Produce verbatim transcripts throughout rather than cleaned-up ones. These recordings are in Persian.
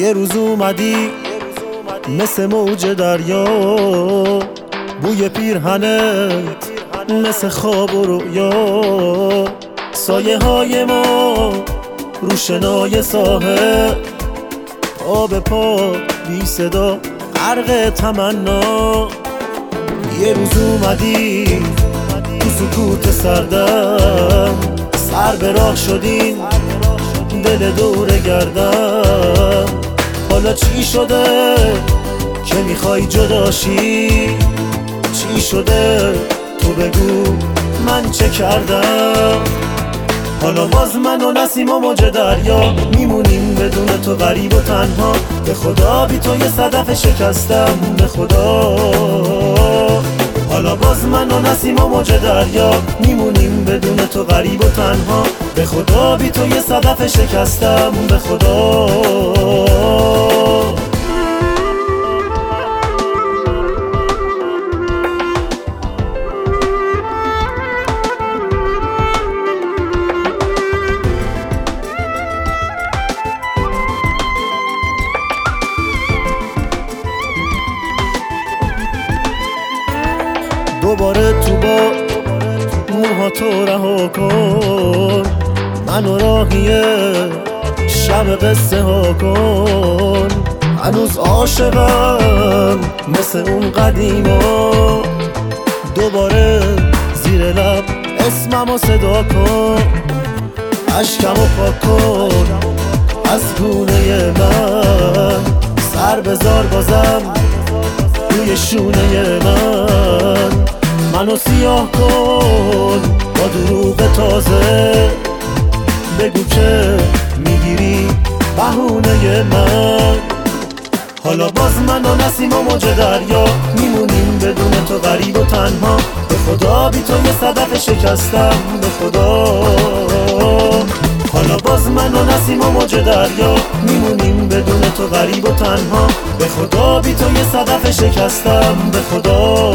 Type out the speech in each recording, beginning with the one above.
یه روز اومدی مثل موج دریا، بوی پیرهنت مثل خواب و رؤیا، سایه های ما رو شنای ساحل، آب پا بی صدا غرق تمنا. یه روز اومدی تو سکوت سردم، سر به راه شدین دل دور گردم. حالا چی شده که میخوای جداشی؟ چی شده تو بگو من چه کردم؟ حالا باز من و نسیم و موج دریا میمونیم بدون تو غریب و تنها. به خدا بی تو یه صدف شکستم، به خدا. حالا باز من و نسیم و موج دریا میمونیم بدون تو غریب و تنها. به خدا بی تو یه صدف شکستم، به خدا. دوباره تو با موها تو رها کن، منو راهی شب قصه ها کن. هنوز عاشقم مثل اون قدیما، دوباره زیر لب اسممو صدا کن. اشکمو پاک کن از گونه من، سر بذار بازم روی شونه من. منو سیاه کن با دروغ تازه، بگو که میگیری بهونه من. حالا باز من و نسیم و موج دریا میمونیم بدون تو غریب و تنها. به خدا بی تو یه صدف شکستم، به خدا. حالا باز من و نسیم و موج دریا میمونیم بدون تو غریب و تنها. به خدا بی تو یه صدف شکستم، به خدا.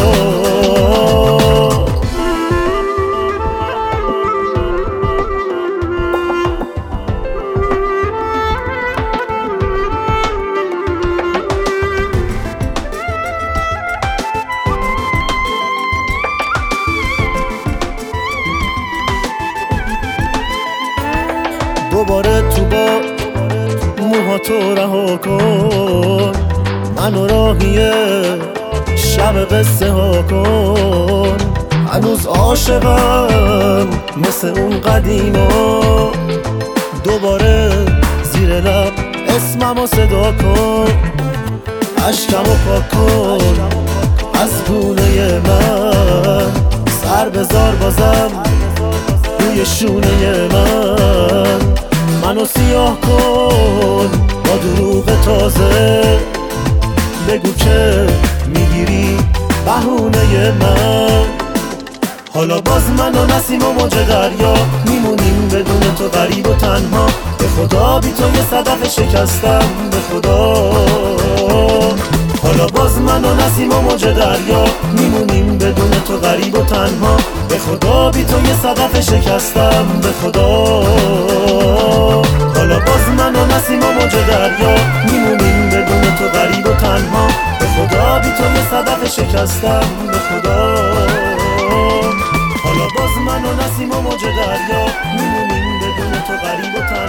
دوباره تو با موها تو رها کن، منو راهی شب قصه ها کن. هنوز عاشقم مثل اون قدیما، دوباره زیر لب اسممو صدا کن. اشکمو پاک کن از گونه من، سر بذار بازم روی شونه من. منو سیاه کن با دروغ تازه، بگو که میگیری بهونه من. حالا باز من و نسیم و موج دریا میمونیم بدون تو غریب و تنها. به خدا بی تو یه صدف شکستم، به خدا. حالا باز من و نسیم و موج دریا میمونیم بدون تو غریب و تنها. به خدا بی تو یه صدف شکستم، به خدا. حالا باز من و نسیم و موج دریا میمونیم بدون تو غریب و تنها. به خدا بی تو یه صدف شکستم، به خدا. حالا باز من و نسیم و موج دریا میمونیم بدون تو غریب و تنها.